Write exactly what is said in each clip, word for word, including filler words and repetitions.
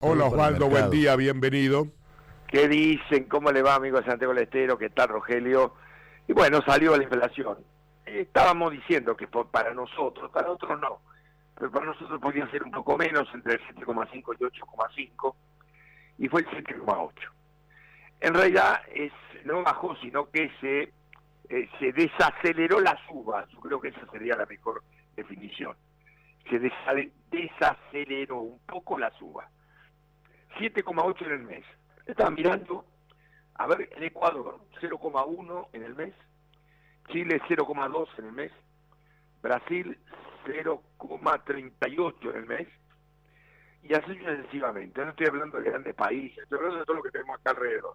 Hola Osvaldo, buen día, bienvenido. ¿Qué dicen? ¿Cómo le va, amigo de Santiago del Estero? ¿Qué tal, Rogelio? Y bueno, salió la inflación. Eh, estábamos diciendo que por, para nosotros, para otros no, pero para nosotros podía ser un poco menos, entre el siete coma cinco y ocho coma cinco, y fue el siete coma ocho. En realidad es, no bajó, sino que se, eh, se desaceleró la suba. Yo creo que esa sería la mejor definición. Se desa- desaceleró un poco la suba. siete coma ocho en el mes. Estaba mirando, a ver, en Ecuador cero coma uno en el mes, Chile cero coma dos en el mes, Brasil cero coma treinta y ocho en el mes, y así sucesivamente. No estoy hablando de grandes países, estoy hablando de todo lo que tenemos acá alrededor.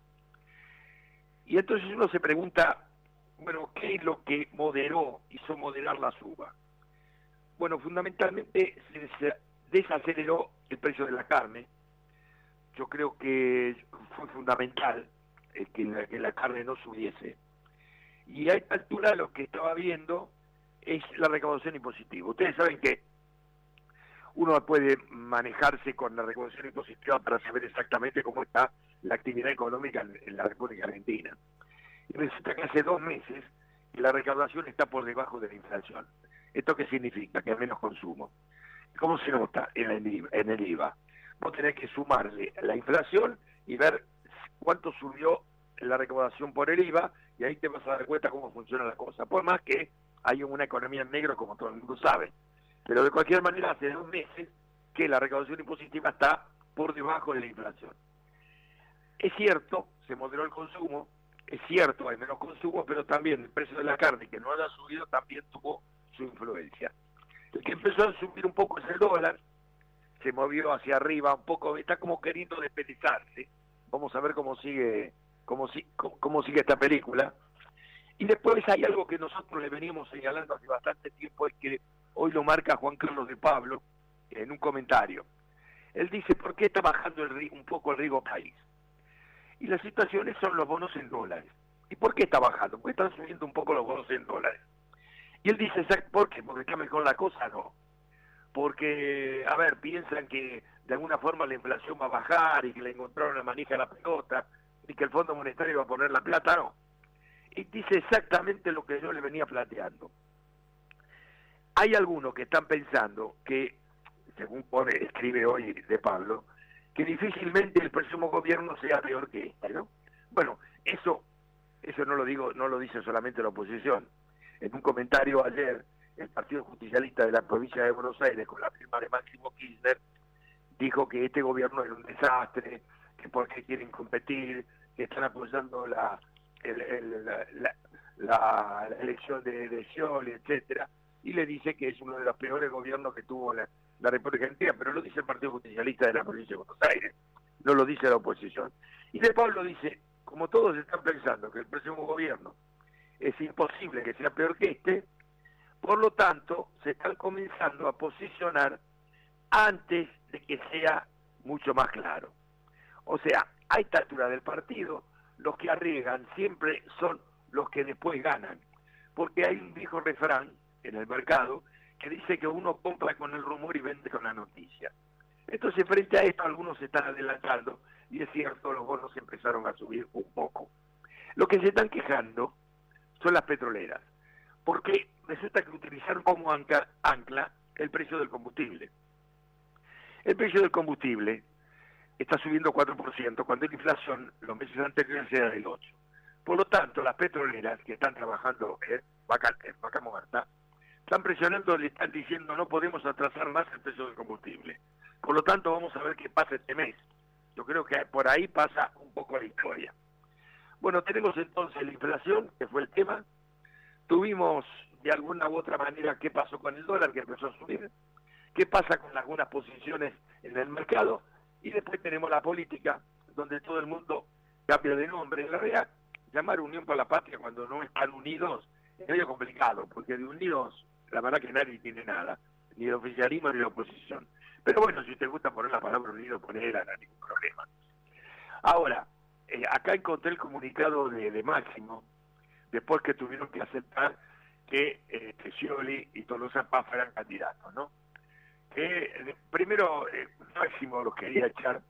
Y entonces uno se pregunta, bueno, ¿qué es lo que moderó, hizo moderar la suba? Bueno, fundamentalmente se desaceleró el precio de la carne. Yo creo que fue fundamental eh, que, la, que la carne no subiese. Y a esta altura lo que estaba viendo es la recaudación impositiva. Ustedes saben que uno puede manejarse con la recaudación impositiva para saber exactamente cómo está la actividad económica en, en la República Argentina. Y resulta que hace dos meses que la recaudación está por debajo de la inflación. ¿Esto qué significa? Que hay menos consumo. ¿Cómo se nota en el I V A? En el I V A? Vos tenés que sumarle la inflación y ver cuánto subió la recaudación por el I V A, y ahí te vas a dar cuenta cómo funciona la cosa. Por más que hay una economía en negro, como todo el mundo sabe. Pero de cualquier manera, hace dos meses que la recaudación impositiva está por debajo de la inflación. Es cierto, se moderó el consumo, es cierto, hay menos consumo, pero también el precio de la carne, que no haya subido, también tuvo su influencia. El que empezó a subir un poco es el dólar, se movió hacia arriba un poco, está como queriendo despedazarse. Vamos a ver cómo sigue cómo, cómo, cómo sigue esta película. Y después hay algo que nosotros le veníamos señalando hace bastante tiempo, es que hoy lo marca Juan Carlos de Pablo en un comentario. Él dice, ¿por qué está bajando el, un poco el riesgo país? Y las situaciones son los bonos en dólares. ¿Y por qué está bajando? Porque están subiendo un poco los bonos en dólares. Y él dice, ¿por qué? ¿Porque está mejor la cosa? No. Porque, a ver, piensan que de alguna forma la inflación va a bajar y que le encontraron la manija a la pelota y que el Fondo Monetario va a poner la plata, no. Y dice exactamente lo que yo le venía planteando. Hay algunos que están pensando que, según pone, escribe hoy de Pablo, que difícilmente el próximo gobierno sea peor que este, ¿no? Bueno, eso, eso no lo digo, no lo dice solamente la oposición. En un comentario ayer, el Partido Justicialista de la provincia de Buenos Aires, con la firma de Máximo Kirchner, dijo que este gobierno era un desastre, que porque quieren competir, que están apoyando la, el, el, la, la, la, la elección de, de Scioli, etcétera, y le dice que es uno de los peores gobiernos que tuvo la, la República Argentina, pero lo dice el Partido Justicialista de la provincia de Buenos Aires, no lo dice la oposición. Y de Pablo dice, como todos están pensando que el próximo gobierno es imposible que sea peor que este, por lo tanto, se están comenzando a posicionar antes de que sea mucho más claro. O sea, a esta altura del partido, los que arriesgan siempre son los que después ganan. Porque hay un viejo refrán en el mercado que dice que uno compra con el rumor y vende con la noticia. Entonces, frente a esto, algunos se están adelantando, y es cierto, los bonos empezaron a subir un poco. Lo que se están quejando son las petroleras, porque resulta que utilizaron como ancla, ancla el precio del combustible. El precio del combustible está subiendo cuatro por ciento, cuando la inflación los meses anteriores era del ocho por ciento. Por lo tanto, las petroleras que están trabajando en vaca, en vaca muerta, están presionando, le están diciendo no podemos atrasar más el precio del combustible. Por lo tanto, vamos a ver qué pasa este mes. Yo creo que por ahí pasa un poco la historia. Bueno, tenemos entonces la inflación, que fue el tema. Tuvimos de alguna u otra manera qué pasó con el dólar, que empezó a subir, qué pasa con algunas posiciones en el mercado, y después tenemos la política, donde todo el mundo cambia de nombre. En la realidad, llamar Unión por la Patria cuando no están unidos es medio complicado, porque de unidos, la verdad que nadie tiene nada, ni el oficialismo ni la oposición. Pero bueno, si te gusta poner la palabra unido, ponela, no hay ningún problema. Ahora, eh, acá encontré el comunicado de, de Máximo, después que tuvieron que aceptar que eh, Scioli y Tolosa Paz eran candidatos, ¿no? Que eh, primero eh, Máximo los quería echar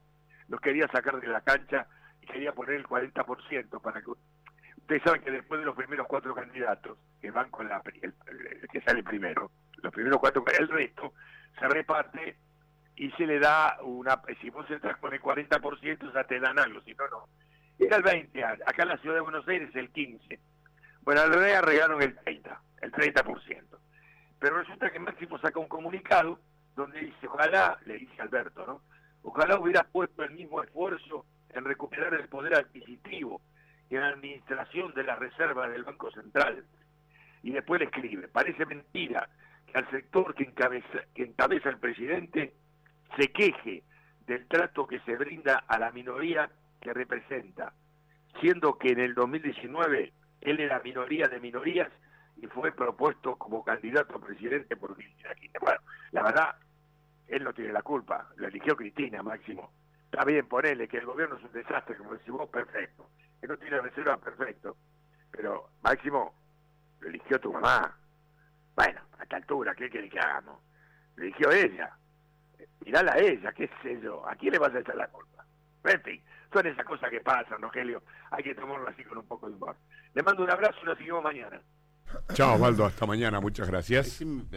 los quería sacar de la cancha y quería poner el cuarenta por ciento para que... Ustedes saben que después de los primeros cuatro candidatos, que van con la el, el que sale primero, los primeros cuatro, el resto se reparte y se le da una... Si vos entras con el cuarenta por ciento ya te dan algo, si no, no. Era el veinte, acá en la ciudad de Buenos Aires el quince. Bueno, al rey arreglaron el treinta, el treinta por ciento. Pero resulta que Máximo saca un comunicado donde dice, ojalá, le dice Alberto, ¿no? Ojalá hubiera puesto el mismo esfuerzo en recuperar el poder adquisitivo y en la administración de las reservas del Banco Central. Y después le escribe, parece mentira que al sector que encabeza, que encabeza el presidente se queje del trato que se brinda a la minoría que representa, siendo que en el dos mil diecinueve él era minoría de minorías y fue propuesto como candidato a presidente por Cristina Kirchner. Bueno, la verdad, él no tiene la culpa, lo eligió Cristina, Máximo. Está bien, ponele que el gobierno es un desastre, como decís vos, perfecto. Que no tiene reserva, perfecto. Pero, Máximo, lo eligió tu mamá. Bueno, a esta altura, ¿qué quiere que hagamos? Lo eligió ella. Mirala a ella, qué sé yo. ¿A quién le vas a echar la culpa? En fin, son esas cosas que pasan, Rogelio. Hay que tomarlo así con un poco de humor. Le mando un abrazo y nos seguimos mañana. Chao, Osvaldo. Hasta mañana. Muchas gracias.